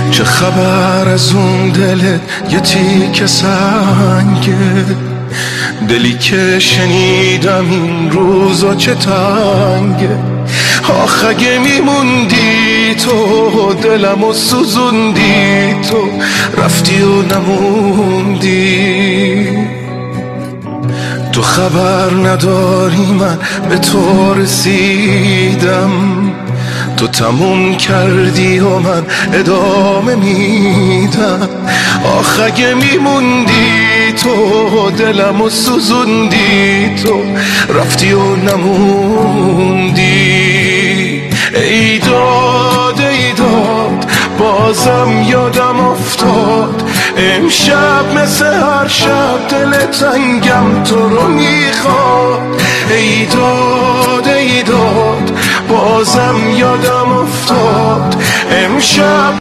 چه خبر از اون دلت یه تیکه سنگه، دلی که شنیدم این روزا چه تنگه. آخ اگه میموندی تو دلمو سوزوندی، تو رفتی و نموندی. تو خبر نداری من به تو رسیدم، تو تموم کردی و من ادامه میدم. آخ اگه میموندی تو دلمو سوزوندی، تو رفتی و نموندی. ای داد ای داد بازم یادم افتاد، امشب مثل هر شب دل تنگم تو رو میخواد. ای داد ای داد بازم یادم افتاد، امشب